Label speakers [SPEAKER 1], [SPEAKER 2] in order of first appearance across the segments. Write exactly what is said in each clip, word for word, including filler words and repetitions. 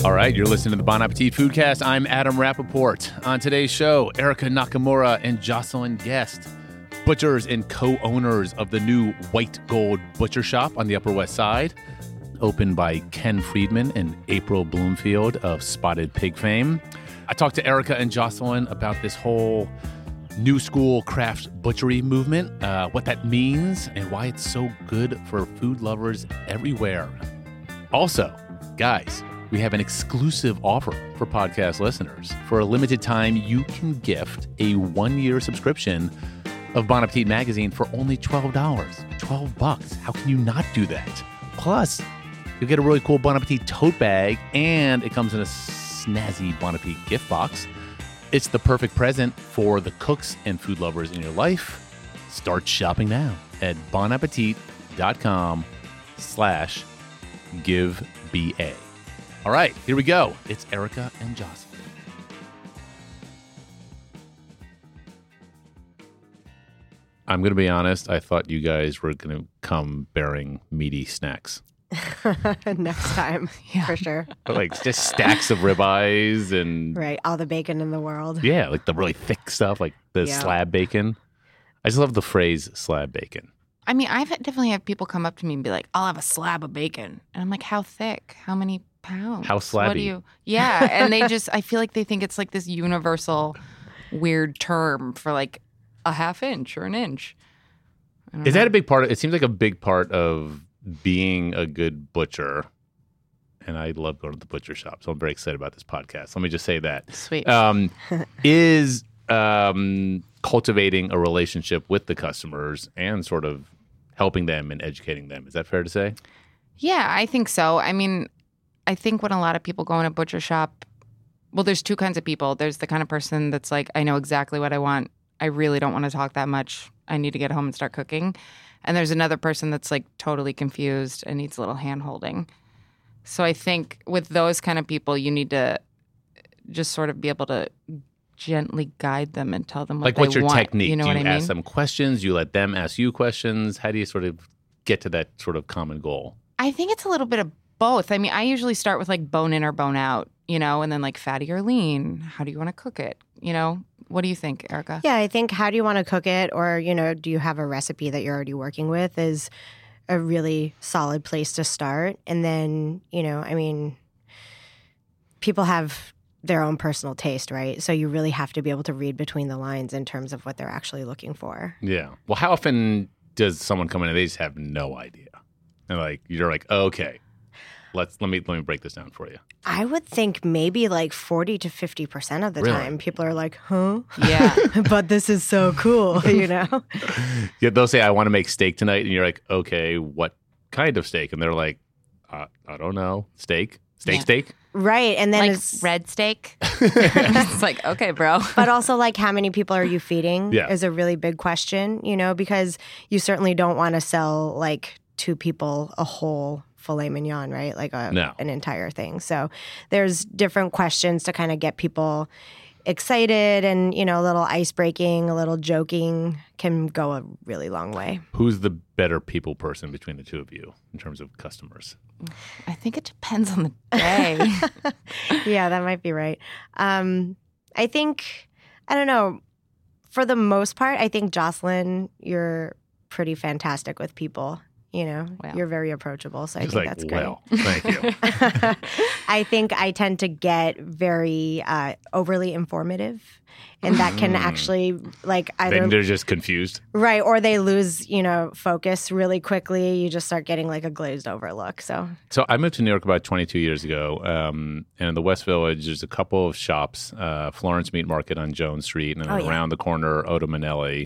[SPEAKER 1] All right, you're listening to the Bon Appetit Foodcast. I'm Adam Rappaport. On today's show, Erica Nakamura and Jocelyn Guest, butchers and co-owners of the new White Gold Butcher Shop on the Upper West Side, opened by Ken Friedman and April Bloomfield of Spotted Pig fame. I talked to Erica and Jocelyn about this whole new school craft butchery movement, uh, what that means, and why it's so good for food lovers everywhere. Also, guys, we have an exclusive offer for podcast listeners. For a limited time, you can gift a one-year subscription of Bon Appetit magazine for only twelve dollars. twelve bucks. How can you not do that? Plus, you'll get a really cool Bon Appetit tote bag, and it comes in a snazzy Bon Appetit gift box. It's the perfect present for the cooks and food lovers in your life. Start shopping now at bonappetit.com slash give BA. All right, here we go. It's Erica and Jocelyn. I'm going to be honest. I thought you guys were going to come bearing meaty snacks.
[SPEAKER 2] Next time, yeah. For sure.
[SPEAKER 1] Like just stacks of ribeyes and...
[SPEAKER 2] Right, all the bacon in the world.
[SPEAKER 1] Yeah, like the really thick stuff, like the yeah. slab bacon. I just love the phrase slab bacon.
[SPEAKER 3] I mean, I've definitely had people come up to me and be like, I'll have a slab of bacon. And I'm like, how thick? How many pounds?
[SPEAKER 1] How slabby?
[SPEAKER 3] What do you... Yeah, and they just, I feel like they think it's like this universal weird term for like a half inch or an inch.
[SPEAKER 1] Is know. that a big part of, it seems like a big part of being a good butcher, and I love going to the butcher shop, so I'm very excited about this podcast. Let me just say that.
[SPEAKER 3] Sweet.
[SPEAKER 1] Um, is um, cultivating a relationship with the customers and sort of helping them and educating them. Is that fair to say?
[SPEAKER 3] Yeah, I think so. I mean, I think when a lot of people go in a butcher shop, well, there's two kinds of people. There's the kind of person that's like, I know exactly what I want. I really don't want to talk that much. I need to get home and start cooking. And there's another person that's like totally confused and needs a little hand-holding. So I think with those kind of people, you need to just sort of be able to gently guide them and tell them what
[SPEAKER 1] like,
[SPEAKER 3] they want.
[SPEAKER 1] Like, what's your technique?
[SPEAKER 3] You know
[SPEAKER 1] do you
[SPEAKER 3] what I mean?
[SPEAKER 1] ask them questions? You let them ask you questions? How do you sort of get to that sort of common goal?
[SPEAKER 3] I think it's a little bit of both. I mean, I usually start with like bone in or bone out, you know, and then like fatty or lean. How do you want to cook it? You know? What do you think, Erica?
[SPEAKER 2] Yeah, I think how do you want to cook it, or, you know, do you have a recipe that you're already working with is a really solid place to start. And then, you know, I mean, people have their own personal taste, right? So you really have to be able to read between the lines in terms of what they're actually looking for.
[SPEAKER 1] Yeah. Well, how often does someone come in and they just have no idea? And like, you're like, oh, okay, let's let me let me break this down for you.
[SPEAKER 2] I would think maybe like forty to fifty percent of the
[SPEAKER 1] really?
[SPEAKER 2] time people are like, huh?
[SPEAKER 3] Yeah.
[SPEAKER 2] But this is so cool, you know?
[SPEAKER 1] Yeah, they'll say, I want to make steak tonight. And you're like, okay, what kind of steak? And they're like, uh, I don't know. Steak? Steak,
[SPEAKER 3] yeah.
[SPEAKER 1] steak?
[SPEAKER 2] Right. And then
[SPEAKER 3] like
[SPEAKER 2] it's
[SPEAKER 3] red steak. It's like, okay, bro.
[SPEAKER 2] But also, like, how many people are you feeding
[SPEAKER 1] yeah.
[SPEAKER 2] is a really big question, you know, because you certainly don't want to sell like two people a whole filet mignon, right? Like a,
[SPEAKER 1] no.
[SPEAKER 2] an entire thing. So there's different questions to kind of get people excited, and, you know, a little ice breaking, a little joking can go a really long way.
[SPEAKER 1] Who's the better people person between the two of you in terms of customers?
[SPEAKER 3] I think it depends on the day.
[SPEAKER 2] Yeah, that might be right. Um, I think, I don't know, for the most part, I think, Jocelyn, you're pretty fantastic with people. You know,
[SPEAKER 3] well.
[SPEAKER 2] You're very approachable, so I
[SPEAKER 1] Just
[SPEAKER 2] think
[SPEAKER 1] like,
[SPEAKER 2] that's great.
[SPEAKER 1] Well, thank you.
[SPEAKER 2] I think I tend to get very uh, overly informative, and that can actually, like, either...
[SPEAKER 1] Then they're just confused.
[SPEAKER 2] Right, or they lose, you know, focus really quickly. You just start getting, like, a glazed over look, so...
[SPEAKER 1] So I moved to New York about twenty-two years ago, um, and in the West Village, there's a couple of shops, uh, Florence Meat Market on Jones Street, and then
[SPEAKER 2] oh, yeah.
[SPEAKER 1] around the corner, Odo Manelli,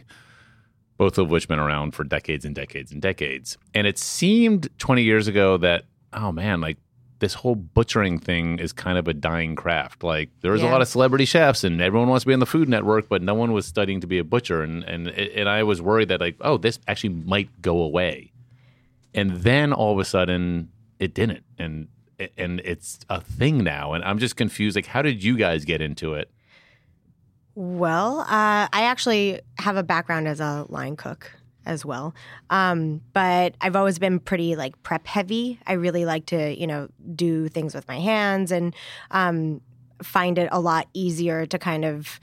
[SPEAKER 1] both of which have been around for decades and decades and decades. And it seemed twenty years ago that, oh man, like this whole butchering thing is kind of a dying craft. Like there was
[SPEAKER 3] yeah.
[SPEAKER 1] a lot of celebrity chefs and everyone wants to be on the Food Network, but no one was studying to be a butcher. And and and I was worried that like, oh, this actually might go away. And then all of a sudden it didn't. And and it's a thing now. And I'm just confused. Like, how did you guys get into it?
[SPEAKER 2] Well, uh, I actually have a background as a line cook as well. Um, but I've always been pretty like prep heavy. I really like to, you know, do things with my hands and um, find it a lot easier to kind of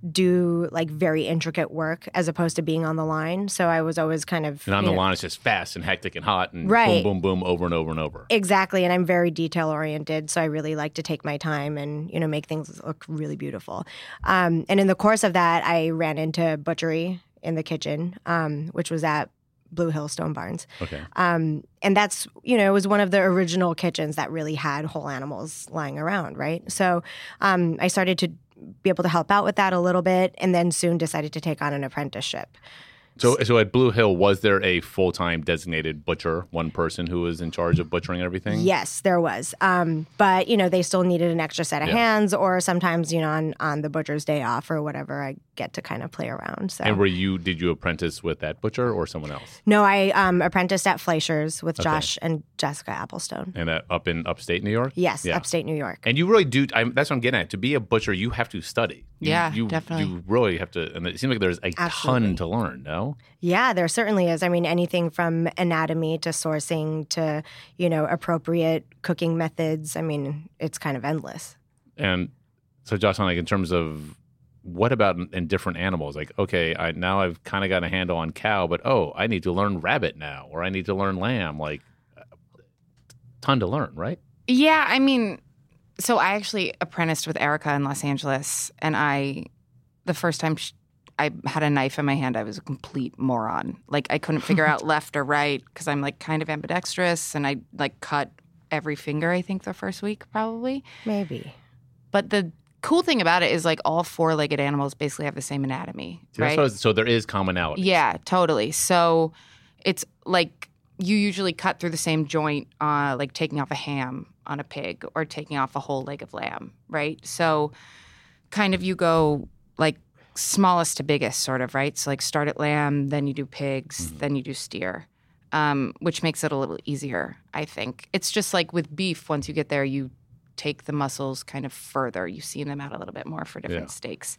[SPEAKER 2] do like very intricate work as opposed to being on the line. So I was always kind of
[SPEAKER 1] and on
[SPEAKER 2] you
[SPEAKER 1] the
[SPEAKER 2] know,
[SPEAKER 1] line it's just fast and hectic and hot and
[SPEAKER 2] Right.
[SPEAKER 1] boom, boom, boom, over and over and over.
[SPEAKER 2] Exactly, and I'm very detail oriented, so I really like to take my time and you know make things look really beautiful. Um, and in the course of that, I ran into butchery in the kitchen, um, which was at Blue Hill Stone Barns.
[SPEAKER 1] Okay.
[SPEAKER 2] Um, and that's, you know, it was one of the original kitchens that really had whole animals lying around, right? So um, I started to be able to help out with that a little bit, and then soon decided to take on an apprenticeship.
[SPEAKER 1] So, so at Blue Hill, was there a full-time designated butcher, one person who was in charge of butchering everything?
[SPEAKER 2] Yes, there was. Um, but, you know, they still needed an extra set of
[SPEAKER 1] Yeah.
[SPEAKER 2] hands, or sometimes, you know, on, on the butcher's day off or whatever, I get to kind of play around. So.
[SPEAKER 1] And were you, did you apprentice with that butcher or someone else?
[SPEAKER 2] No, I um, apprenticed at Fleischer's with
[SPEAKER 1] Okay.
[SPEAKER 2] Josh and Jessica Applestone.
[SPEAKER 1] And uh, up in upstate New York?
[SPEAKER 2] Yes,
[SPEAKER 1] Yeah.
[SPEAKER 2] upstate New York.
[SPEAKER 1] And you really do, I'm, that's what I'm getting at. To be a butcher, you have to study. You,
[SPEAKER 3] Yeah,
[SPEAKER 1] you,
[SPEAKER 3] definitely.
[SPEAKER 1] You really have to, and it seems like there's a
[SPEAKER 2] Absolutely.
[SPEAKER 1] ton to learn, no?
[SPEAKER 2] Yeah, there certainly is. I mean, anything from anatomy to sourcing to, you know, appropriate cooking methods. I mean, it's kind of endless.
[SPEAKER 1] And so, Jocelyn, like in terms of what about in, in different animals? Like, okay, I now I've kind of got a handle on cow, but oh, I need to learn rabbit now, or I need to learn lamb. Like, ton to learn, right?
[SPEAKER 3] Yeah, I mean, so I actually apprenticed with Erica in Los Angeles, and I, the first time she, I had a knife in my hand, I was a complete moron. Like, I couldn't figure out left or right because I'm like kind of ambidextrous, and I like cut every finger, I think, the first week probably.
[SPEAKER 2] Maybe.
[SPEAKER 3] But the cool thing about it is like all four-legged animals basically have the same anatomy,
[SPEAKER 1] So, that's
[SPEAKER 3] right?
[SPEAKER 1] what I was- so there is commonality.
[SPEAKER 3] Yeah, totally. So it's like you usually cut through the same joint, uh, like taking off a ham on a pig or taking off a whole leg of lamb, right? So kind of you go like smallest to biggest, sort of, right? So like start at lamb, then you do pigs,
[SPEAKER 1] Mm-hmm.
[SPEAKER 3] then you do steer, um, which makes it a little easier, I think. It's just like with beef, once you get there, you take the muscles kind of further. You seam them out a little bit more for different
[SPEAKER 1] Yeah.
[SPEAKER 3] steaks.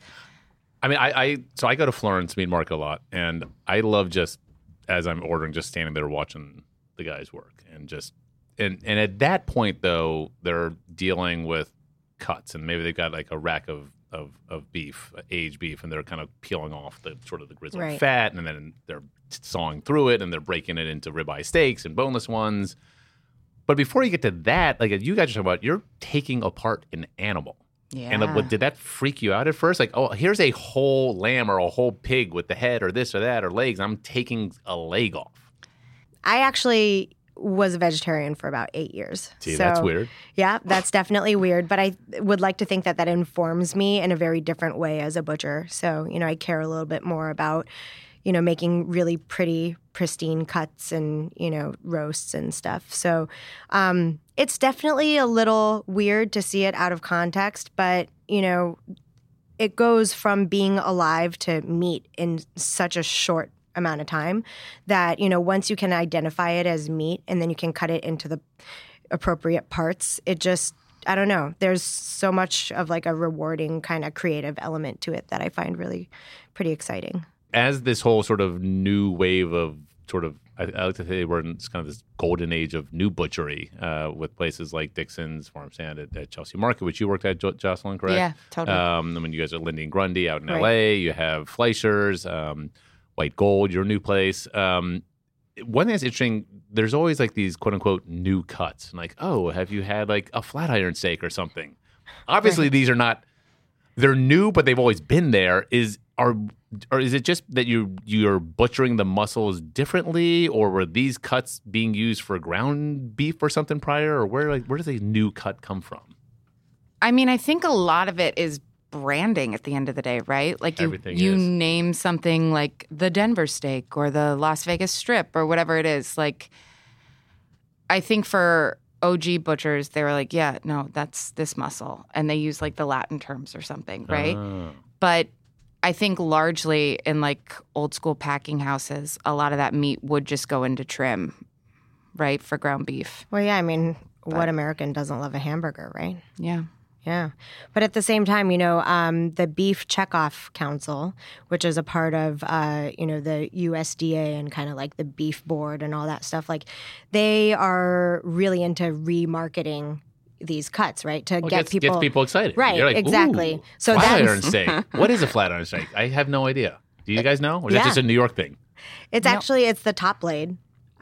[SPEAKER 1] I mean, I, I so I go to Florence Meat Market a lot, and I love just as I'm ordering, just standing there watching the guys work, and just and and at that point though, they're dealing with cuts, and maybe they've got like a rack of of, of beef, aged beef, and they're kind of peeling off the sort of the grizzled
[SPEAKER 2] Right.
[SPEAKER 1] fat, and then they're sawing through it, and they're breaking it into ribeye steaks and boneless ones. But before you get to that, like you guys are talking about, you're taking apart an animal.
[SPEAKER 3] Yeah.
[SPEAKER 1] And like, what, did that freak you out at first? Like, oh, here's a whole lamb or a whole pig with the head or this or that or legs. I'm taking a leg off.
[SPEAKER 2] I actually was a vegetarian for about eight years.
[SPEAKER 1] See,
[SPEAKER 2] So,
[SPEAKER 1] that's weird.
[SPEAKER 2] Yeah, that's definitely weird. But I would like to think that that informs me in a very different way as a butcher. So, you know, I care a little bit more about, you know, making really pretty, pristine cuts and, you know, roasts and stuff. So um, it's definitely a little weird to see it out of context, but, you know, it goes from being alive to meat in such a short amount of time that, you know, once you can identify it as meat and then you can cut it into the appropriate parts, it just, I don't know, there's so much of like a rewarding kind of creative element to it that I find really pretty exciting.
[SPEAKER 1] As this whole sort of new wave of sort of, I, I like to say we're in this kind of this golden age of new butchery uh, with places like Dixon's, Farm Stand at, at Chelsea Market, which you worked at, jo- Jocelyn, correct?
[SPEAKER 3] Yeah, totally.
[SPEAKER 1] Um, I mean, you guys are Lindy and Grundy out in
[SPEAKER 2] Right.
[SPEAKER 1] L A. You have Fleischer's, um, White Gold, your new place. Um, one thing that's interesting, there's always like these quote unquote new cuts. Like, oh, have you had like a flat iron steak or something? Obviously,
[SPEAKER 2] Right.
[SPEAKER 1] these are not, they're new, but they've always been there. Is, are, or is it just that you you're butchering the muscles differently, or were these cuts being used for ground beef or something prior, or where like where does a new cut come from?
[SPEAKER 3] I mean, I think a lot of it is branding at the end of the day, right? Like you,
[SPEAKER 1] Everything
[SPEAKER 3] you
[SPEAKER 1] is.
[SPEAKER 3] name something like the Denver steak or the Las Vegas strip or whatever it is. Like, I think for O G butchers, they were like, yeah, no, that's this muscle. And they use like the Latin terms or something, right?
[SPEAKER 1] Oh.
[SPEAKER 3] But I think largely in like old school packing houses, a lot of that meat would just go into trim, right, for ground beef.
[SPEAKER 2] Well, yeah, I mean,
[SPEAKER 3] But-
[SPEAKER 2] what American doesn't love a hamburger, right?
[SPEAKER 3] Yeah.
[SPEAKER 2] Yeah. But at the same time, you know, um, the Beef Checkoff Council, which is a part of, uh, you know, the U S D A and kind of like the beef board and all that stuff, like they are really into remarketing these cuts, right? To
[SPEAKER 1] Well,
[SPEAKER 2] get
[SPEAKER 1] gets,
[SPEAKER 2] people.
[SPEAKER 1] gets people excited.
[SPEAKER 2] Right,
[SPEAKER 1] You're like,
[SPEAKER 2] exactly.
[SPEAKER 1] Ooh,
[SPEAKER 2] So
[SPEAKER 1] flat
[SPEAKER 2] that's-
[SPEAKER 1] iron steak. What is a flat iron steak? I have no idea. Do you guys know? Or is
[SPEAKER 2] Yeah.
[SPEAKER 1] that just a New York thing?
[SPEAKER 2] It's
[SPEAKER 3] No.
[SPEAKER 2] actually, it's the top blade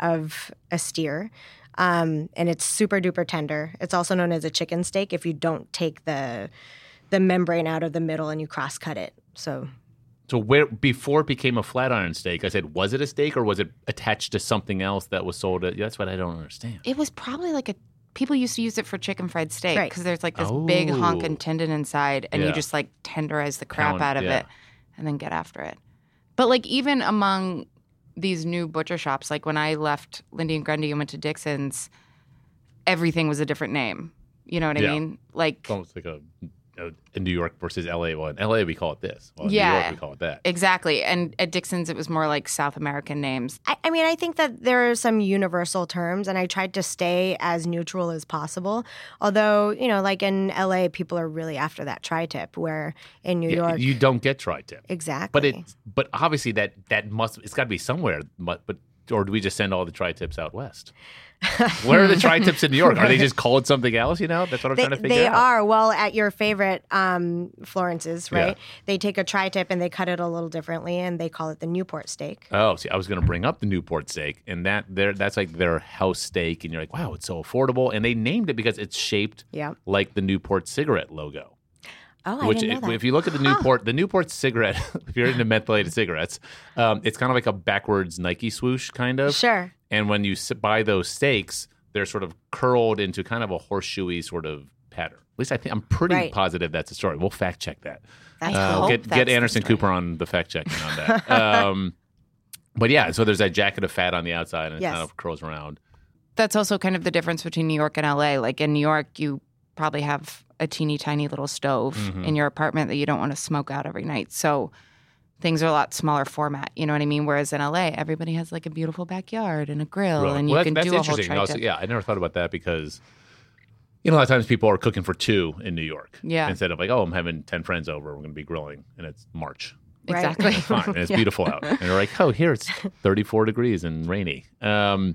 [SPEAKER 2] of a steer. Um, and it's super duper tender. It's also known as a chicken steak if you don't take the the membrane out of the middle and you cross cut it. So
[SPEAKER 1] So where before it became a flat iron steak, I said, was it a steak or was it attached to something else that was sold at? That's what I don't understand.
[SPEAKER 3] It was probably like a. People used to use it for chicken fried steak
[SPEAKER 2] Right.
[SPEAKER 3] because there's like this big
[SPEAKER 1] Oh.
[SPEAKER 3] honkin' tendon inside, and
[SPEAKER 1] Yeah.
[SPEAKER 3] you just like tenderize the crap
[SPEAKER 1] Pound-
[SPEAKER 3] out of
[SPEAKER 1] yeah.
[SPEAKER 3] it, and then get after it. But like even among these new butcher shops, like when I left Lindy and Grundy and went to Dixon's, everything was a different name. You know what I
[SPEAKER 1] Yeah.
[SPEAKER 3] mean? Like
[SPEAKER 1] It's almost like a, a, a New York versus L A one. L A, we call it this. Well, in
[SPEAKER 3] Yeah.
[SPEAKER 1] New York, we call it that.
[SPEAKER 3] exactly. And at Dixon's, it was more like South American names.
[SPEAKER 2] I, I mean, I think that there are some universal terms, and I tried to stay as neutral as possible. Although, you know, like in L A, people are really after that tri-tip, where in New
[SPEAKER 1] Yeah,
[SPEAKER 2] York,
[SPEAKER 1] you don't get tri-tip.
[SPEAKER 2] exactly.
[SPEAKER 1] But it, but obviously that that must it's got to be somewhere. But, but or do we just send all the tri-tips out west? Where are the tri-tips in New York? Are they just called something else? You know, that's what I'm
[SPEAKER 2] They,
[SPEAKER 1] trying to figure
[SPEAKER 2] they
[SPEAKER 1] out.
[SPEAKER 2] are. Well, at your favorite um, Florence's, right?
[SPEAKER 1] Yeah.
[SPEAKER 2] They take a tri-tip and they cut it a little differently, and they call it the Newport steak.
[SPEAKER 1] Oh, see, I was going to bring up the Newport steak, and that there that's like their house steak, and you're like, wow, it's so affordable, and they named it because it's shaped
[SPEAKER 2] Yeah.
[SPEAKER 1] like the Newport cigarette logo.
[SPEAKER 2] Oh, I
[SPEAKER 1] Which,
[SPEAKER 2] didn't know that.
[SPEAKER 1] if you look at the Newport, the Newport cigarette, if you're into mentholated cigarettes, um, it's kind of like a backwards Nike swoosh, kind of.
[SPEAKER 2] Sure.
[SPEAKER 1] And when you s- buy those steaks, they're sort of curled into kind of a horseshoey sort of pattern. At least I think I'm pretty
[SPEAKER 2] Right.
[SPEAKER 1] positive that's the story. We'll fact check that.
[SPEAKER 2] That's
[SPEAKER 3] I
[SPEAKER 1] Uh,
[SPEAKER 3] hope
[SPEAKER 1] get
[SPEAKER 3] that's
[SPEAKER 1] get
[SPEAKER 3] the
[SPEAKER 1] Anderson
[SPEAKER 3] story.
[SPEAKER 1] Cooper on the fact checking on that. um, but yeah, so there's that jacket of fat on the outside, and
[SPEAKER 2] Yes.
[SPEAKER 1] it kind of curls around.
[SPEAKER 3] That's also kind of the difference between New York and L A. Like in New York, you probably have a teeny tiny little stove
[SPEAKER 1] Mhm.
[SPEAKER 3] in your apartment that you don't want to smoke out every night. So things are a lot smaller format. You know what I mean? Whereas in L A, everybody has like a beautiful backyard and a grill,
[SPEAKER 1] Right.
[SPEAKER 3] and you
[SPEAKER 1] Well, that-
[SPEAKER 3] can
[SPEAKER 1] that's
[SPEAKER 3] do a whole
[SPEAKER 1] interesting.
[SPEAKER 3] tri
[SPEAKER 1] Also, yeah, I never thought about that because you know a lot of times people are cooking for two in New York.
[SPEAKER 3] Yeah.
[SPEAKER 1] Instead of like, oh, I'm having ten friends over, we're going to be grilling, and it's March.
[SPEAKER 2] Right.
[SPEAKER 3] Exactly.
[SPEAKER 1] Fine, and it's
[SPEAKER 3] Yeah.
[SPEAKER 1] beautiful out, and they're like, oh, here it's thirty-four degrees and rainy. Um,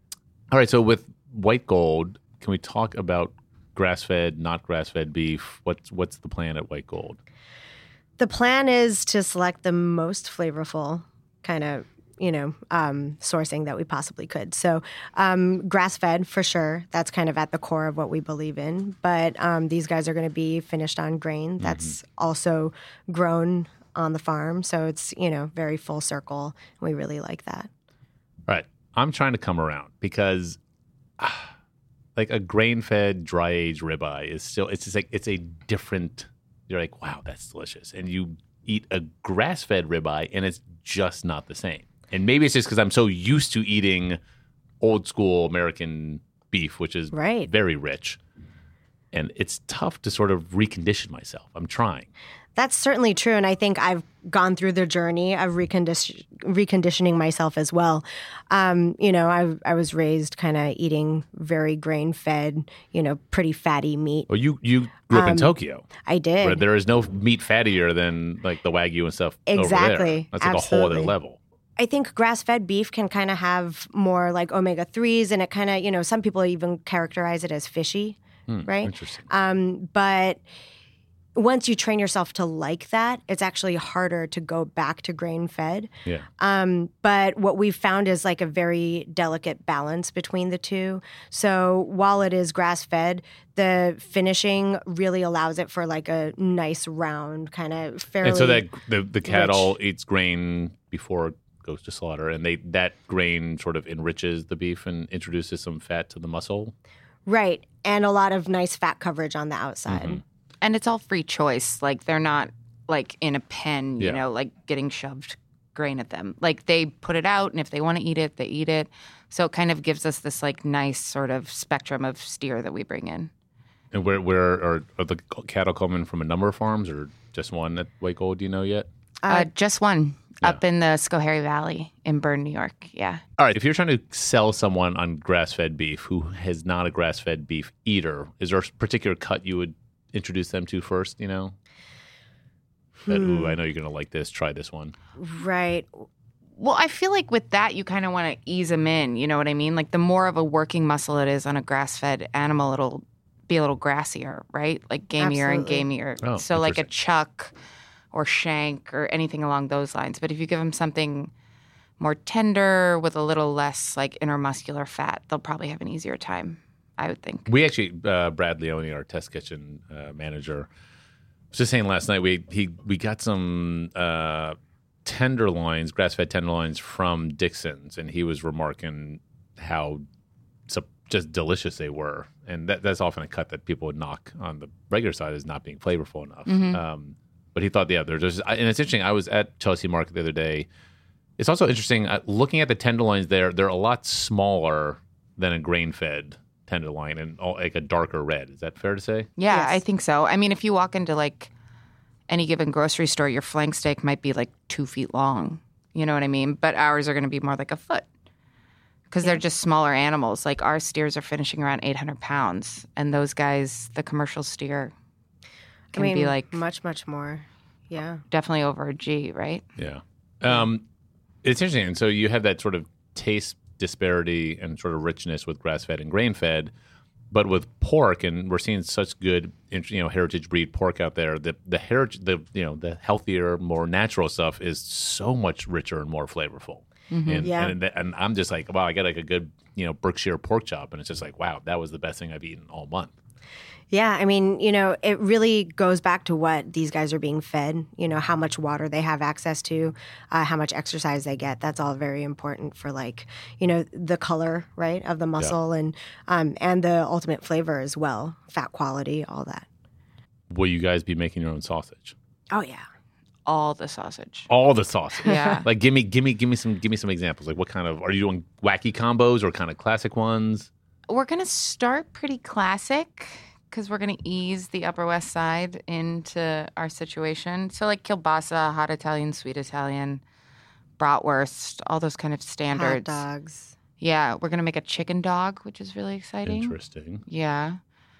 [SPEAKER 1] all right, so with White Gold, can we talk about grass-fed, not grass-fed beef? What's what's the plan at White Gold?
[SPEAKER 2] The plan is to select the most flavorful kind of, you know, um, sourcing that we possibly could. So um, grass-fed for sure. That's kind of at the core of what we believe in. But um, these guys are going to be finished on grain. That's also grown on the farm. So it's, you know, very full circle. We really like that.
[SPEAKER 1] All right, I'm trying to come around because, ah, like a grain-fed, dry-aged ribeye is still. It's just like it's a different. You're like, wow, that's delicious, and you eat a grass-fed ribeye, and it's just not the same. And maybe it's just because I'm so used to eating old-school American beef, which is
[SPEAKER 2] Right.
[SPEAKER 1] very rich, and it's tough to sort of recondition myself. I'm trying.
[SPEAKER 2] That's certainly true. And I think I've gone through the journey of recondition- reconditioning myself as well. Um, you know, I, I was raised kind of eating very grain fed, you know, pretty fatty meat.
[SPEAKER 1] Well, you you grew up in
[SPEAKER 2] Um,
[SPEAKER 1] Tokyo,
[SPEAKER 2] I did.
[SPEAKER 1] where there is no meat fattier than like the Wagyu and stuff. Over there.
[SPEAKER 2] Exactly.
[SPEAKER 1] That's like a whole other
[SPEAKER 2] Absolutely.
[SPEAKER 1] level.
[SPEAKER 2] I think grass fed beef can kind of have more like omega threes, and it kind of, you know, some people even characterize it as fishy,
[SPEAKER 1] Hmm,
[SPEAKER 2] right?
[SPEAKER 1] Interesting.
[SPEAKER 2] Um, but once you train yourself to like that, it's actually harder to go back to grain fed.
[SPEAKER 1] Yeah.
[SPEAKER 2] Um, but what we've found is like a very delicate balance between the two. So while it is grass fed, the finishing really allows it for like a nice round kind of fairly.
[SPEAKER 1] And so that the the cattle eats grain before it goes to slaughter, and they that grain sort of enriches the beef and introduces some fat to the muscle.
[SPEAKER 2] Right. And a lot of nice fat coverage on the outside.
[SPEAKER 1] Mhm.
[SPEAKER 3] And it's all free choice. Like they're not like in a pen, you
[SPEAKER 1] Yeah.
[SPEAKER 3] know, like getting shoved grain at them. Like they put it out, and if they want to eat it, they eat it. So it kind of gives us this like nice sort of spectrum of steer that we bring in.
[SPEAKER 1] And where where are, are the cattle coming from? A number of farms or just one at White Gold? Do you know yet?
[SPEAKER 3] Uh, just one
[SPEAKER 1] Yeah.
[SPEAKER 3] up in the Schoharie Valley in Bern, New York. Yeah.
[SPEAKER 1] All right. If you're trying to sell someone on grass fed beef who is not a grass fed beef eater, is there a particular cut you would introduce them to first, you know? That,
[SPEAKER 2] Hmm.
[SPEAKER 1] ooh, I know you're going to like this. Try this one.
[SPEAKER 2] Right.
[SPEAKER 3] Well, I feel like with that, you kind of want to ease them in. You know what I mean? Like the more of a working muscle it is on a grass-fed animal, it'll be a little grassier, right? Like gamier
[SPEAKER 2] Absolutely.
[SPEAKER 3] and gamier.
[SPEAKER 1] Oh,
[SPEAKER 3] so like a
[SPEAKER 1] interesting.
[SPEAKER 3] chuck or shank or anything along those lines. But if you give them something more tender with a little less like intermuscular fat, they'll probably have an easier time, I would think.
[SPEAKER 1] We actually, uh, Brad Leone, our test kitchen uh, manager, was just saying last night we he we got some uh, tenderloins, grass-fed tenderloins from Dixon's, and he was remarking how so, just delicious they were, and that, that's often a cut that people would knock on the regular side as not being flavorful enough.
[SPEAKER 3] Mm-hmm.
[SPEAKER 1] Um, but he thought, yeah, there's just, and it's interesting. I was at Chelsea Market the other day. It's also interesting uh, looking at the tenderloins. There, they're a lot smaller than a grain-fed tenderloin and all, like a darker red. Is that fair to say?
[SPEAKER 3] Yeah,
[SPEAKER 2] Yes.
[SPEAKER 3] I think so. I mean, if you walk into like any given grocery store, your flank steak might be like two feet long. You know what I mean? But ours are going to be more like a foot because they're just smaller animals. Like our steers are finishing around eight hundred pounds, and those guys, the commercial steer, can
[SPEAKER 2] I mean,
[SPEAKER 3] be like
[SPEAKER 2] much, much more. Yeah.
[SPEAKER 3] definitely over a G, right?
[SPEAKER 1] Yeah. Um, it's interesting. And so you have that sort of taste disparity and sort of richness with grass-fed and grain-fed, but with pork, and we're seeing such good, you know, heritage breed pork out there. The the heritage, the you know, the healthier, more natural stuff is so much richer and more flavorful. And,
[SPEAKER 2] Yeah.
[SPEAKER 1] and and I'm just like, wow, I got like a good, you know, Berkshire pork chop, and it's just like, wow, that was the best thing I've eaten all month.
[SPEAKER 2] Yeah, I mean, you know, it really goes back to what these guys are being fed, you know, how much water they have access to, uh, how much exercise they get. That's all very important for, like, you know, the color, right, of the muscle and um, and the ultimate flavor as well, fat quality, all that.
[SPEAKER 1] Will you guys be making your own sausage?
[SPEAKER 2] Oh, yeah.
[SPEAKER 3] All the sausage.
[SPEAKER 1] All the sausage.
[SPEAKER 3] Yeah.
[SPEAKER 1] Like give me give me give me some give me some examples. Like what kind of, are you doing wacky combos or kind of classic ones?
[SPEAKER 3] We're going to start pretty classic because we're going to ease the Upper West Side into our situation. So like kielbasa, hot Italian, sweet Italian, bratwurst, all those kind of
[SPEAKER 2] Hot
[SPEAKER 3] standards.
[SPEAKER 2] dogs.
[SPEAKER 3] Yeah, we're going to make a chicken dog, which is really exciting.
[SPEAKER 1] Interesting.
[SPEAKER 3] Yeah.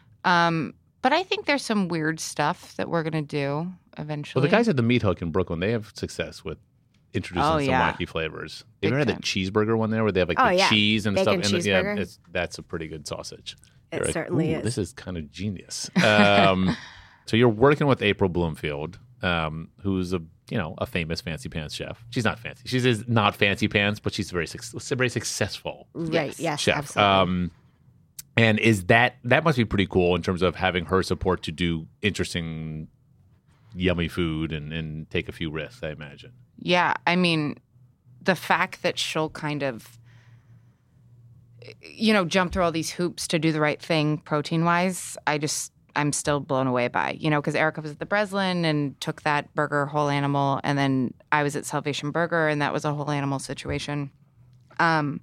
[SPEAKER 3] Um, but I think there's some weird stuff that we're going to do eventually.
[SPEAKER 1] Well, the guys at the Meat Hook in Brooklyn, they have success with introducing
[SPEAKER 3] Oh,
[SPEAKER 1] some
[SPEAKER 3] yeah.
[SPEAKER 1] wacky flavors.
[SPEAKER 3] Big
[SPEAKER 1] You ever had the
[SPEAKER 3] time.
[SPEAKER 1] cheeseburger one there where they have like
[SPEAKER 2] Oh,
[SPEAKER 1] the
[SPEAKER 2] yeah.
[SPEAKER 1] cheese and
[SPEAKER 2] Bacon
[SPEAKER 1] stuff? And yeah,
[SPEAKER 2] cheeseburger.
[SPEAKER 1] it's, that's a pretty good sausage.
[SPEAKER 2] It
[SPEAKER 1] You're like,
[SPEAKER 2] certainly
[SPEAKER 1] "Ooh,
[SPEAKER 2] is.
[SPEAKER 1] This is kind of genius. Um, so you're working with April Bloomfield, um, who's a you know a famous fancy pants chef. She's not fancy. She's is not fancy pants, but she's very suc- very successful
[SPEAKER 2] Right, yes,
[SPEAKER 1] chef.
[SPEAKER 2] absolutely.
[SPEAKER 1] Um, and is that that must be pretty cool in terms of having her support to do interesting, yummy food and, and take a few risks, I imagine.
[SPEAKER 3] Yeah, I mean, the fact that she'll kind of, you know, jump through all these hoops to do the right thing protein wise, I just, I'm still blown away by, you know, because Erica was at the Breslin and took that burger whole animal. And then I was at Salvation Burger and that was a whole animal situation. Um,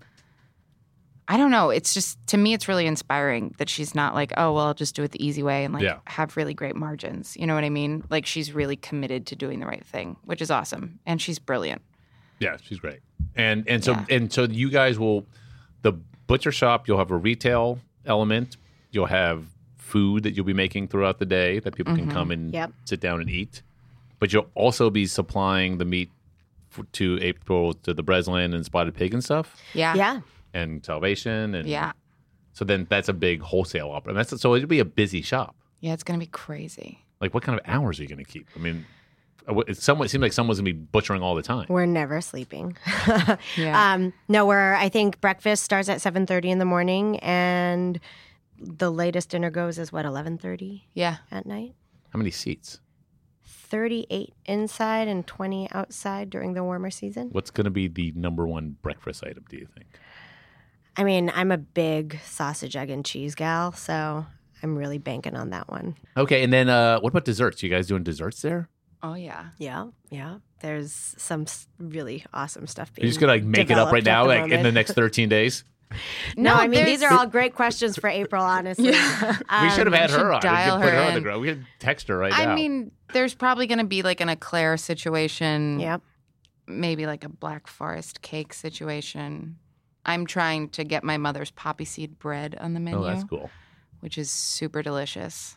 [SPEAKER 3] I don't know. It's just, to me, it's really inspiring that she's not like, oh, well, I'll just do it the easy way and like
[SPEAKER 1] Yeah.
[SPEAKER 3] have really great margins. You know what I mean? Like she's really committed to doing the right thing, which is awesome. And she's brilliant.
[SPEAKER 1] Yeah, she's great. And and so
[SPEAKER 3] Yeah.
[SPEAKER 1] and so you guys will, the butcher shop, you'll have a retail element. You'll have food that you'll be making throughout the day that people can come and
[SPEAKER 2] Yep.
[SPEAKER 1] sit down and eat. But you'll also be supplying the meat f- to April, to the Breslin and Spotted Pig and stuff,
[SPEAKER 3] Yeah.
[SPEAKER 2] yeah.
[SPEAKER 1] and Salvation. And
[SPEAKER 3] Yeah.
[SPEAKER 1] so then that's a big wholesale opera. That's, so it'll be a busy shop.
[SPEAKER 3] Yeah, it's going to be crazy.
[SPEAKER 1] Like what kind of hours are you going to keep? I mean, it somewhat it seems like someone's going to be butchering all the time.
[SPEAKER 2] We're never sleeping.
[SPEAKER 3] Yeah.
[SPEAKER 2] um, no, we're, I think breakfast starts at seven thirty in the morning and the latest dinner goes is what, eleven thirty
[SPEAKER 3] Yeah.
[SPEAKER 2] at night?
[SPEAKER 1] How many seats?
[SPEAKER 2] thirty-eight inside and twenty outside during the warmer season.
[SPEAKER 1] What's going to be the number one breakfast item, do you think?
[SPEAKER 2] I mean, I'm a big sausage, egg, and cheese gal, so I'm really banking on that one.
[SPEAKER 1] Okay, and then uh, what about desserts? You guys doing desserts there?
[SPEAKER 3] Oh, yeah.
[SPEAKER 2] Yeah, yeah. There's some s- really awesome stuff being
[SPEAKER 1] You're just gonna like make it up right
[SPEAKER 2] developed at
[SPEAKER 1] now,
[SPEAKER 2] the
[SPEAKER 1] like in the
[SPEAKER 2] moment.
[SPEAKER 1] next thirteen days.
[SPEAKER 2] No, I mean,
[SPEAKER 3] there's-
[SPEAKER 2] these are all great questions for April, honestly.
[SPEAKER 3] Yeah.
[SPEAKER 1] we should have had
[SPEAKER 3] we should
[SPEAKER 1] her on. We
[SPEAKER 3] dial
[SPEAKER 1] could put
[SPEAKER 3] her
[SPEAKER 1] her on the
[SPEAKER 3] in.
[SPEAKER 1] ground. We could text her right
[SPEAKER 3] I
[SPEAKER 1] now.
[SPEAKER 3] mean, there's probably going to be like an eclair situation.
[SPEAKER 2] Yep.
[SPEAKER 3] Maybe like a Black Forest cake situation. I'm trying to get my mother's poppy seed bread on the menu,
[SPEAKER 1] oh, that's cool.
[SPEAKER 3] which is super delicious.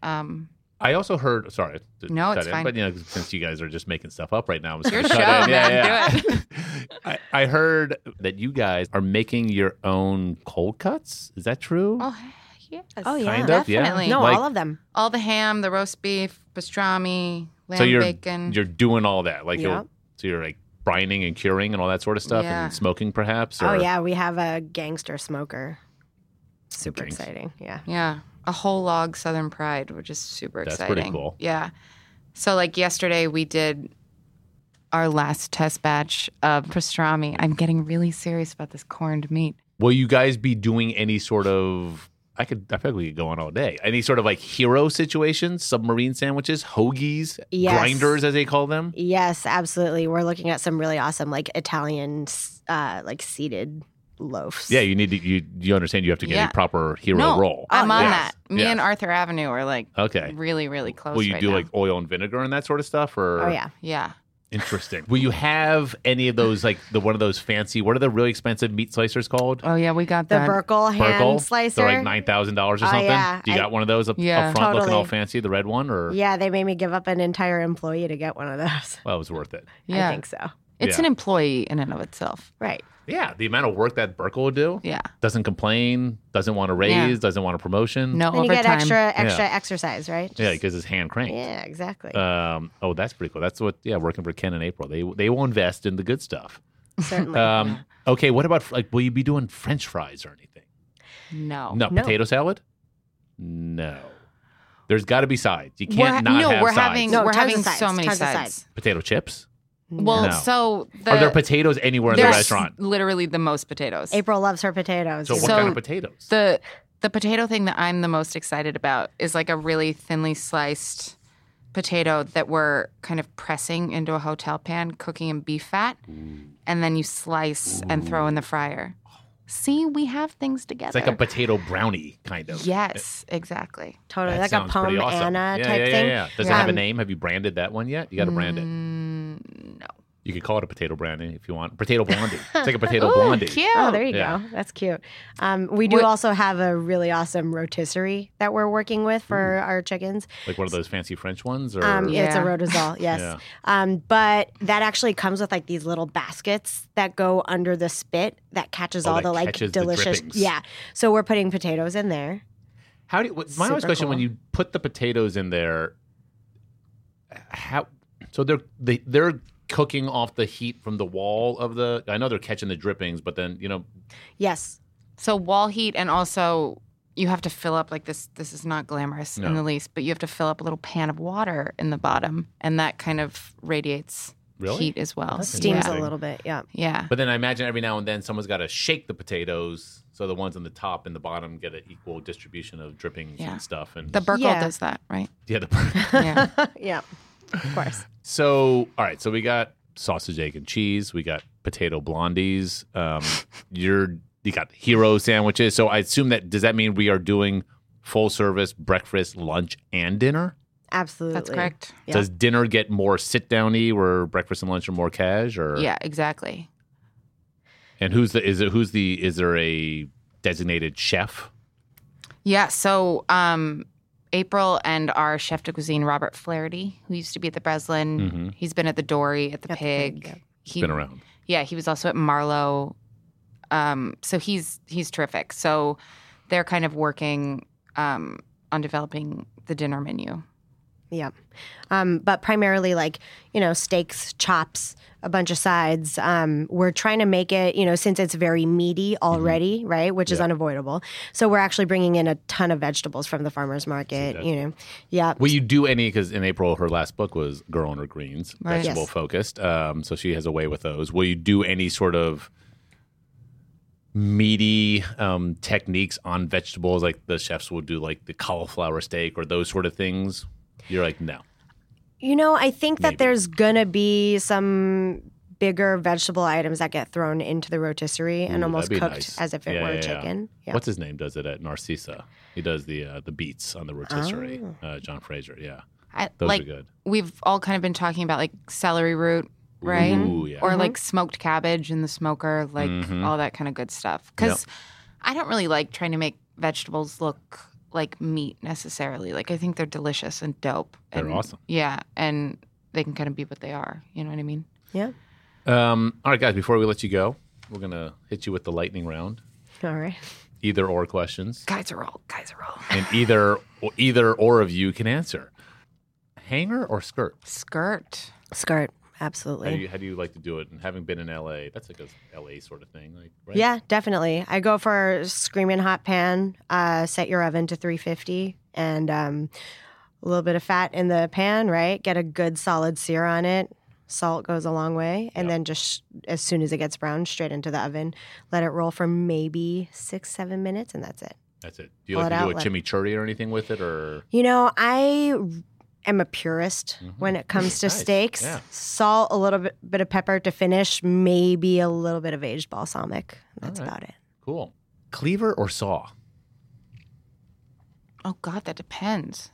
[SPEAKER 3] Um,
[SPEAKER 1] I also heard. Sorry, to
[SPEAKER 3] No,
[SPEAKER 1] cut
[SPEAKER 3] it's
[SPEAKER 1] in,
[SPEAKER 3] fine.
[SPEAKER 1] But you know, since you guys are just making stuff up right now, I'm just
[SPEAKER 3] Your
[SPEAKER 1] gonna
[SPEAKER 3] show,
[SPEAKER 1] cut in.
[SPEAKER 3] man.
[SPEAKER 1] Yeah,
[SPEAKER 3] Do
[SPEAKER 1] yeah. I, I heard that you guys are making your own cold cuts. Is that true?
[SPEAKER 3] oh, yes.
[SPEAKER 2] Oh, yeah.
[SPEAKER 1] Kind of, yeah.
[SPEAKER 3] Definitely.
[SPEAKER 2] No,
[SPEAKER 1] Like-
[SPEAKER 2] all of them.
[SPEAKER 3] All the ham, the roast beef, pastrami, lamb
[SPEAKER 1] so you're
[SPEAKER 3] bacon.
[SPEAKER 1] you're doing all that, like
[SPEAKER 2] Yeah.
[SPEAKER 1] you'll, so you're like brining and curing and all that sort of stuff,
[SPEAKER 3] Yeah.
[SPEAKER 1] and smoking perhaps.
[SPEAKER 2] Oh
[SPEAKER 1] or-
[SPEAKER 2] yeah, we have a gangster smoker. Super
[SPEAKER 1] Gangs-
[SPEAKER 2] exciting. Yeah.
[SPEAKER 3] Yeah. A whole log Southern Pride, which is super
[SPEAKER 1] That's
[SPEAKER 3] exciting.
[SPEAKER 1] pretty cool.
[SPEAKER 3] Yeah. So, like yesterday, we did our last test batch of pastrami. I'm getting really serious about this corned meat.
[SPEAKER 1] Will you guys be doing any sort of? I could. I feel like we could go on all day. Any sort of like hero situations, submarine sandwiches, hoagies,
[SPEAKER 2] Yes.
[SPEAKER 1] grinders as they call them.
[SPEAKER 2] Yes, absolutely. We're looking at some really awesome like Italian uh like seeded loaves.
[SPEAKER 1] Yeah, you need to. You you understand? You have to get
[SPEAKER 3] Yeah.
[SPEAKER 1] a proper hero
[SPEAKER 3] no,
[SPEAKER 1] roll.
[SPEAKER 3] I'm
[SPEAKER 2] Oh,
[SPEAKER 3] on
[SPEAKER 1] yes.
[SPEAKER 3] that. Me
[SPEAKER 1] Yes.
[SPEAKER 3] and Arthur Avenue are like
[SPEAKER 1] Okay.
[SPEAKER 3] really, really close.
[SPEAKER 1] Will you
[SPEAKER 3] right
[SPEAKER 1] do
[SPEAKER 3] now.
[SPEAKER 1] like oil and vinegar and that sort of stuff? Or
[SPEAKER 2] Oh yeah.
[SPEAKER 3] Yeah.
[SPEAKER 1] interesting. Will you have any of those like the one of those fancy? What are the really expensive meat slicers called?
[SPEAKER 3] Oh, yeah, we got
[SPEAKER 2] The
[SPEAKER 3] that.
[SPEAKER 2] Burkle hand
[SPEAKER 1] Burkle?
[SPEAKER 2] slicer.
[SPEAKER 1] They're like nine thousand dollars or
[SPEAKER 2] Oh,
[SPEAKER 1] something.
[SPEAKER 2] yeah.
[SPEAKER 1] Do you
[SPEAKER 2] I-
[SPEAKER 1] got one of those up,
[SPEAKER 3] Yeah.
[SPEAKER 1] up front, looking all
[SPEAKER 2] Totally.
[SPEAKER 1] fancy? The red one, or
[SPEAKER 2] Yeah, they made me give up an entire employee to get one of those.
[SPEAKER 1] well, it was worth it.
[SPEAKER 3] yeah.
[SPEAKER 2] I think so.
[SPEAKER 3] It's
[SPEAKER 1] Yeah.
[SPEAKER 3] an employee in and of itself.
[SPEAKER 2] Right.
[SPEAKER 1] Yeah, the amount of work that Burkle would do.
[SPEAKER 3] Yeah.
[SPEAKER 1] Doesn't complain. Doesn't want a raise.
[SPEAKER 3] Yeah.
[SPEAKER 1] Doesn't want a promotion.
[SPEAKER 3] No
[SPEAKER 2] And you
[SPEAKER 3] overtime.
[SPEAKER 2] get extra extra exercise, right?
[SPEAKER 1] Yeah,
[SPEAKER 2] Just-
[SPEAKER 1] because it's hand cranked.
[SPEAKER 2] yeah, exactly.
[SPEAKER 1] Um, oh, that's pretty cool. That's what. Yeah, working for Ken and April, they they will invest in the good stuff.
[SPEAKER 2] Certainly.
[SPEAKER 1] Um, okay, what about like? Will you be doing French fries or anything?
[SPEAKER 3] No.
[SPEAKER 1] No,
[SPEAKER 2] No.
[SPEAKER 1] potato salad. No, there's got to be sides. You
[SPEAKER 3] We're,
[SPEAKER 1] can't not
[SPEAKER 3] no,
[SPEAKER 1] have
[SPEAKER 3] we're
[SPEAKER 1] sides.
[SPEAKER 3] having
[SPEAKER 2] No,
[SPEAKER 3] we're
[SPEAKER 2] tons
[SPEAKER 3] having
[SPEAKER 2] of sides,
[SPEAKER 3] so many
[SPEAKER 2] tons of
[SPEAKER 3] sides.
[SPEAKER 2] sides.
[SPEAKER 1] Potato chips.
[SPEAKER 3] Well,
[SPEAKER 1] No.
[SPEAKER 3] so the,
[SPEAKER 1] Are there potatoes anywhere in the
[SPEAKER 3] there's
[SPEAKER 1] restaurant?
[SPEAKER 3] literally the most potatoes.
[SPEAKER 2] April loves her potatoes.
[SPEAKER 1] So what
[SPEAKER 3] So-
[SPEAKER 1] kind of potatoes?
[SPEAKER 3] The the potato thing that I'm the most excited about is like a really thinly sliced potato that we're kind of pressing into a hotel pan, cooking in beef fat, and then you slice and throw in the fryer. See, we have things together.
[SPEAKER 1] It's like a potato brownie kind of.
[SPEAKER 3] Yes, exactly.
[SPEAKER 2] Totally,
[SPEAKER 1] That
[SPEAKER 2] like a
[SPEAKER 1] sounds pretty
[SPEAKER 2] Pom
[SPEAKER 1] awesome.
[SPEAKER 2] Anna
[SPEAKER 1] yeah,
[SPEAKER 2] type
[SPEAKER 1] yeah,
[SPEAKER 2] thing.
[SPEAKER 1] Yeah, yeah. Does it
[SPEAKER 3] Yeah.
[SPEAKER 1] have a
[SPEAKER 2] Um,
[SPEAKER 1] name? Have you branded that one yet? You got to brand it.
[SPEAKER 3] Mm, no.
[SPEAKER 1] You could call it a potato brownie if you want. Potato blondie. It's like a potato
[SPEAKER 3] Ooh,
[SPEAKER 1] blondie.
[SPEAKER 3] cute.
[SPEAKER 2] Oh, there you
[SPEAKER 1] Yeah.
[SPEAKER 2] go. That's cute. Um, we do
[SPEAKER 3] What-
[SPEAKER 2] also have a really awesome rotisserie that we're working with for our chickens.
[SPEAKER 1] Like one of those fancy French ones, or
[SPEAKER 2] Um, It's a
[SPEAKER 3] Yeah.
[SPEAKER 2] rotazol, yes.
[SPEAKER 1] Yeah.
[SPEAKER 2] Um, but that actually comes with like these little baskets that go under the spit that catches
[SPEAKER 1] Oh,
[SPEAKER 2] all
[SPEAKER 1] that
[SPEAKER 2] the like
[SPEAKER 1] catches the
[SPEAKER 2] delicious.
[SPEAKER 1] drippings.
[SPEAKER 2] yeah. So we're putting potatoes in there.
[SPEAKER 1] how do you, what- my always
[SPEAKER 2] Super
[SPEAKER 1] question when
[SPEAKER 2] cool.
[SPEAKER 1] you put the potatoes in there, how so they're they, they're cooking off the heat from the wall of the. I know they're catching the drippings, but then you know
[SPEAKER 2] Yes.
[SPEAKER 3] So wall heat, and also you have to fill up like this. This is not glamorous in
[SPEAKER 1] No.
[SPEAKER 3] the least, but you have to fill up a little pan of water in the bottom, and that kind of radiates
[SPEAKER 1] Really?
[SPEAKER 3] heat as well.
[SPEAKER 1] That's
[SPEAKER 2] Steams
[SPEAKER 1] interesting.
[SPEAKER 2] a little bit. Yeah.
[SPEAKER 3] Yeah.
[SPEAKER 1] But then I imagine every now and then someone's got to shake the potatoes so the ones on the top and the bottom get an equal distribution of drippings
[SPEAKER 3] Yeah.
[SPEAKER 1] and stuff. And
[SPEAKER 3] The Burkle
[SPEAKER 2] Yeah.
[SPEAKER 3] does that, right?
[SPEAKER 1] yeah, the
[SPEAKER 3] Yeah.
[SPEAKER 2] yeah. Of course.
[SPEAKER 1] So, all right. So we got sausage, egg, and cheese. We got potato blondies. Um, you're you got hero sandwiches. So I assume that does that mean we are doing full service breakfast, lunch, and dinner?
[SPEAKER 2] Absolutely.
[SPEAKER 3] That's correct.
[SPEAKER 2] Yeah.
[SPEAKER 1] Does dinner get more sit downy, where breakfast and lunch are more cash? Or
[SPEAKER 3] Yeah, exactly.
[SPEAKER 1] And who's the is it who's the is there a designated chef?
[SPEAKER 3] Yeah. So um, April and our chef de cuisine, Robert Flaherty, who used to be at the Breslin,
[SPEAKER 1] Mhm.
[SPEAKER 3] he's been at the Dory, at the
[SPEAKER 2] At the
[SPEAKER 3] Pig.
[SPEAKER 2] Pig, yeah.
[SPEAKER 3] He,
[SPEAKER 1] Been around.
[SPEAKER 3] Yeah, he was also at Marlowe. Um, so he's he's terrific. So they're kind of working um, on developing the dinner menu.
[SPEAKER 2] Yeah. Um, but primarily like, you know, steaks, chops, a bunch of sides. Um, we're trying to make it, you know, since it's very meaty already,
[SPEAKER 1] Mm-hmm.
[SPEAKER 2] right, which is
[SPEAKER 1] Yeah.
[SPEAKER 2] unavoidable. So we're actually bringing in a ton of vegetables from the farmer's market,
[SPEAKER 1] that.
[SPEAKER 2] you know. Yeah.
[SPEAKER 1] Will you do any? Because in April, her last book was Girl on Her Greens,
[SPEAKER 3] Right.
[SPEAKER 1] vegetable
[SPEAKER 2] Yes.
[SPEAKER 1] focused. Um, so she has a way with those. Will you do any sort of meaty um, techniques on vegetables, like the chefs will do, like the cauliflower steak or those sort of things? You're like, no.
[SPEAKER 2] You know, I think that
[SPEAKER 1] Maybe.
[SPEAKER 2] there's going to be some bigger vegetable items that get thrown into the rotisserie and
[SPEAKER 1] Ooh,
[SPEAKER 2] almost
[SPEAKER 1] that'd be
[SPEAKER 2] cooked
[SPEAKER 1] nice.
[SPEAKER 2] as if it
[SPEAKER 1] Yeah,
[SPEAKER 2] were
[SPEAKER 1] yeah, yeah.
[SPEAKER 2] chicken. Yeah.
[SPEAKER 1] What's his name does it at Narcissa? He does the uh, the beets on the rotisserie.
[SPEAKER 2] Oh.
[SPEAKER 1] Uh, John Fraser, yeah.
[SPEAKER 3] I,
[SPEAKER 1] Those
[SPEAKER 3] like
[SPEAKER 1] are good.
[SPEAKER 3] we've all kind of been talking about like celery root, right?
[SPEAKER 1] Ooh, yeah.
[SPEAKER 3] Or like smoked cabbage in the smoker, like
[SPEAKER 1] Mhm.
[SPEAKER 3] all that kind of good stuff. Because I don't really like trying to make vegetables look like meat necessarily. Like I think they're delicious and dope.
[SPEAKER 1] They're
[SPEAKER 3] and,
[SPEAKER 1] awesome.
[SPEAKER 3] Yeah, and they can kind of be what they are. You know what I mean?
[SPEAKER 2] Yeah.
[SPEAKER 1] Um, all right, guys, before we let you go, we're going to hit you with the lightning round.
[SPEAKER 2] All right.
[SPEAKER 1] Either or questions.
[SPEAKER 3] Guys are all. Guys are all.
[SPEAKER 1] And either either or of you can answer. Hanger or skirt?
[SPEAKER 3] Skirt.
[SPEAKER 2] Skirt.
[SPEAKER 1] How do
[SPEAKER 2] Absolutely.
[SPEAKER 1] you how do you like to do it? And having been in L A, that's like a L A sort of thing, like right?
[SPEAKER 2] Yeah, definitely. I go for screaming hot pan. Uh, set your oven to three fifty and um, a little bit of fat in the pan, right? Get a good solid sear on it. Salt goes a long way. And
[SPEAKER 1] Yeah.
[SPEAKER 2] then just as soon as it gets brown, straight into the oven. Let it roll for maybe six, seven minutes, and that's it.
[SPEAKER 1] That's it. Do you
[SPEAKER 2] Pull
[SPEAKER 1] like
[SPEAKER 2] it
[SPEAKER 1] to do
[SPEAKER 2] out,
[SPEAKER 1] a
[SPEAKER 2] let-
[SPEAKER 1] chimichurri or anything with it, or
[SPEAKER 2] You know, I am a purist when it comes to
[SPEAKER 1] Nice.
[SPEAKER 2] steaks.
[SPEAKER 1] Yeah.
[SPEAKER 2] Salt, a little bit, bit of pepper to finish, maybe a little bit of aged balsamic. That's
[SPEAKER 1] All right.
[SPEAKER 2] about it.
[SPEAKER 1] cool? Cleaver or saw?
[SPEAKER 3] Oh God, that depends.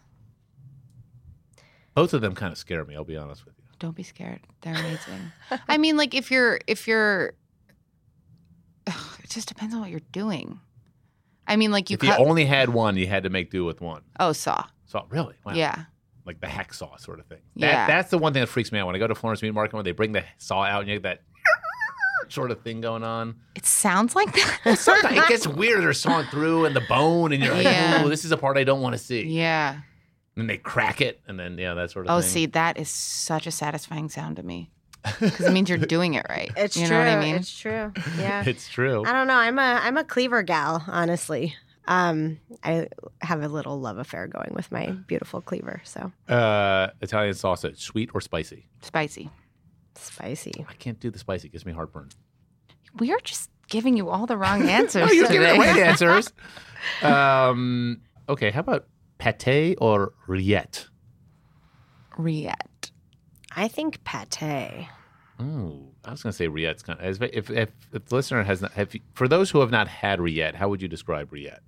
[SPEAKER 1] Both of them kind of scare me. I'll be honest with you.
[SPEAKER 3] Don't be scared. They're amazing. I mean, like if you're if you're, ugh, it just depends on what you're doing. I mean, like you
[SPEAKER 1] if
[SPEAKER 3] cut.
[SPEAKER 1] you only had one, you had to make do with one.
[SPEAKER 3] oh, saw.
[SPEAKER 1] Saw, really? Wow.
[SPEAKER 3] Yeah.
[SPEAKER 1] Like the hacksaw sort of thing. That,
[SPEAKER 3] Yeah.
[SPEAKER 1] That's the one thing that freaks me out when I go to Florence Meat Market when they bring the saw out and you get that sort of thing going on.
[SPEAKER 3] It sounds like that.
[SPEAKER 1] Sometimes it gets weird. They're sawing through and the bone, and you're like,
[SPEAKER 3] Yeah.
[SPEAKER 1] oh, this is a part I don't want to see.
[SPEAKER 3] Yeah.
[SPEAKER 1] And they crack it, and then, yeah, that sort of
[SPEAKER 3] Oh,
[SPEAKER 1] thing.
[SPEAKER 3] see, that is such a satisfying sound to me because it means you're doing it right.
[SPEAKER 2] It's
[SPEAKER 3] you
[SPEAKER 2] true.
[SPEAKER 3] know what I mean?
[SPEAKER 2] It's true. Yeah.
[SPEAKER 1] It's true.
[SPEAKER 2] I don't know. I'm a I'm a cleaver gal, honestly. Um, I have a little love affair going with my beautiful cleaver. So
[SPEAKER 1] Uh, Italian sausage, sweet or spicy?
[SPEAKER 3] Spicy.
[SPEAKER 2] spicy.
[SPEAKER 1] I can't do the spicy. It gives me heartburn.
[SPEAKER 3] We are just giving you all the wrong answers
[SPEAKER 1] Oh, you're
[SPEAKER 3] today.
[SPEAKER 1] giving the right answers. Um, okay, how about pate or rillette?
[SPEAKER 3] Riette.
[SPEAKER 2] I think pate.
[SPEAKER 1] Ooh, I was going to say Riette's kind of. If, if if the listener has not, have you, for those who have not had Riette, how would you describe Riette?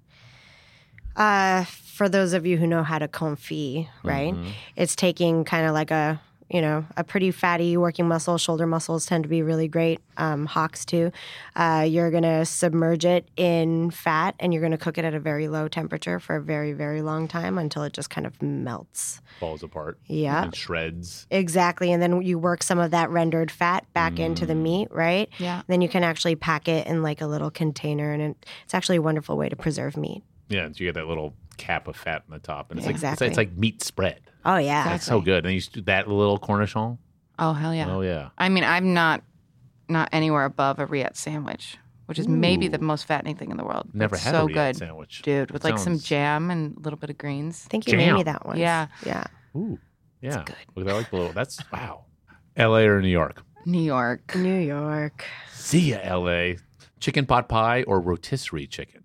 [SPEAKER 2] Uh, for those of you who know how to confit, right?
[SPEAKER 1] Mm-hmm.
[SPEAKER 2] It's taking kind of like a, you know, a pretty fatty working muscle. Shoulder muscles tend to be really great. Um, hocks too. Uh, you're going to submerge it in fat and you're going to cook it at a very low temperature for a very, very long time until it just kind of melts.
[SPEAKER 1] Falls apart.
[SPEAKER 2] Yeah.
[SPEAKER 1] And shreds.
[SPEAKER 2] Exactly. And then you work some of that rendered fat back into the meat, right?
[SPEAKER 3] Yeah.
[SPEAKER 2] Then you can actually pack it in like a little container and it, it's actually a wonderful way to preserve meat.
[SPEAKER 1] Yeah, and so you get that little cap of fat on the top, and it's like
[SPEAKER 2] Exactly.
[SPEAKER 1] it's, it's like meat spread.
[SPEAKER 2] Oh, yeah.
[SPEAKER 1] That's so good. And you just do that little cornichon.
[SPEAKER 3] Oh, hell yeah.
[SPEAKER 1] Oh yeah.
[SPEAKER 3] I mean, I'm not not anywhere above a Riette sandwich, which is maybe the most fattening thing in the world.
[SPEAKER 1] Never
[SPEAKER 3] It's
[SPEAKER 1] had
[SPEAKER 3] so
[SPEAKER 1] a Riette
[SPEAKER 3] good,
[SPEAKER 1] sandwich,
[SPEAKER 3] dude, with like some
[SPEAKER 1] Sounds-
[SPEAKER 3] jam and a little bit of greens.
[SPEAKER 2] I think you
[SPEAKER 1] Jam.
[SPEAKER 2] made me that one.
[SPEAKER 3] Yeah.
[SPEAKER 2] Yeah.
[SPEAKER 1] Ooh, yeah.
[SPEAKER 3] good.
[SPEAKER 1] Look, I like the little. That's wow. L A or New York?
[SPEAKER 3] New York.
[SPEAKER 2] New York.
[SPEAKER 1] See ya, L A. Chicken pot pie or rotisserie chicken?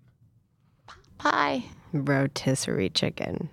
[SPEAKER 3] Pie.
[SPEAKER 2] Rotisserie chicken.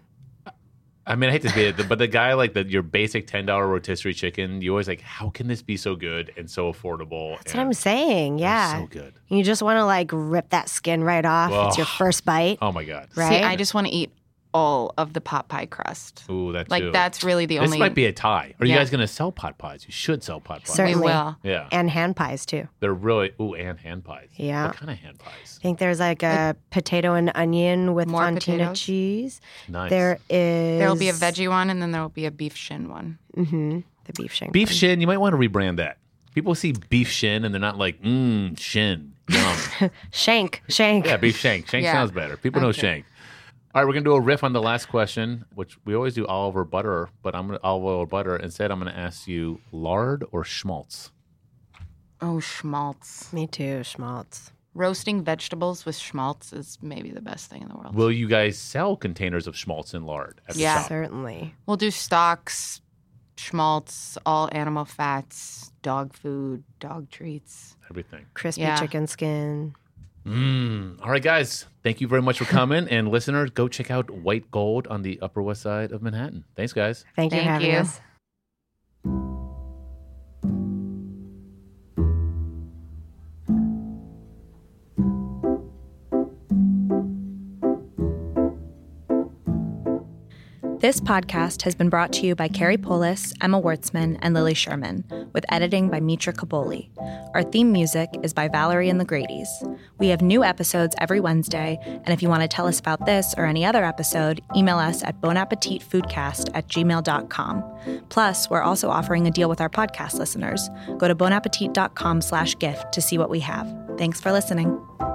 [SPEAKER 1] I mean, I hate to be it, but the guy like the your basic ten dollar rotisserie chicken, you always like, how can this be so good and so affordable?
[SPEAKER 2] That's what I'm saying. Yeah.
[SPEAKER 1] So good.
[SPEAKER 2] You just want to like rip that skin right off. It's your
[SPEAKER 1] Ugh.
[SPEAKER 2] first bite.
[SPEAKER 1] Oh my god.
[SPEAKER 2] Right?
[SPEAKER 3] See, I just want to eat all of the pot pie crust.
[SPEAKER 1] Ooh, that
[SPEAKER 3] Like
[SPEAKER 1] too.
[SPEAKER 3] that's really the
[SPEAKER 1] This
[SPEAKER 3] only.
[SPEAKER 1] might be a tie. Are you
[SPEAKER 3] Yeah.
[SPEAKER 1] guys going to sell pot pies? You should sell pot pies.
[SPEAKER 3] we
[SPEAKER 2] Certainly.
[SPEAKER 3] will.
[SPEAKER 1] Yeah,
[SPEAKER 2] And hand pies too.
[SPEAKER 1] they're really ooh, and hand pies.
[SPEAKER 2] Yeah.
[SPEAKER 1] What kind of hand pies?
[SPEAKER 2] I think there's like a potato and onion with
[SPEAKER 3] More
[SPEAKER 2] fontina
[SPEAKER 3] potatoes?
[SPEAKER 2] cheese.
[SPEAKER 1] Nice.
[SPEAKER 2] There is.
[SPEAKER 3] There will be a veggie one, and then there will be a beef shin one.
[SPEAKER 2] Mm-hmm. The beef shank.
[SPEAKER 1] Beef shin. You might want to rebrand that. People see beef shin and they're not like mmm shin. Yum.
[SPEAKER 2] Shank. Shank.
[SPEAKER 1] Yeah, beef shank. Shank
[SPEAKER 3] Yeah.
[SPEAKER 1] sounds better. People know
[SPEAKER 3] Okay.
[SPEAKER 1] shank. All right, we're gonna do a riff on the last question, which we always do olive or butter, but I'm gonna olive oil or butter. Instead, I'm gonna ask you lard or schmaltz.
[SPEAKER 3] Oh, schmaltz.
[SPEAKER 2] Me too. Schmaltz.
[SPEAKER 3] Roasting vegetables with schmaltz is maybe the best thing in the world.
[SPEAKER 1] Will you guys sell containers of schmaltz and lard at the
[SPEAKER 3] Yeah.
[SPEAKER 1] shop?
[SPEAKER 2] Certainly.
[SPEAKER 3] We'll do stocks, schmaltz, all animal fats, dog food, dog treats.
[SPEAKER 1] Everything.
[SPEAKER 2] Crispy
[SPEAKER 3] Yeah.
[SPEAKER 2] chicken skin.
[SPEAKER 1] Mm. All right, guys. Thank you very much for coming. And listeners, go check out White Gold on the Upper West Side of Manhattan. Thanks, guys.
[SPEAKER 2] Thank you for
[SPEAKER 3] Thank
[SPEAKER 2] having
[SPEAKER 3] you.
[SPEAKER 2] us.
[SPEAKER 4] This podcast has been brought to you by Carrie Polis, Emma Wertzman, and Lily Sherman, with editing by Mitra Kaboli. Our theme music is by Valerie and the Grady's. We have new episodes every Wednesday, and if you want to tell us about this or any other episode, email us at bonappetitfoodcast at gmail dot com. Plus, we're also offering a deal with our podcast listeners. Go to bonappetit dot com slash gift to see what we have. Thanks for listening.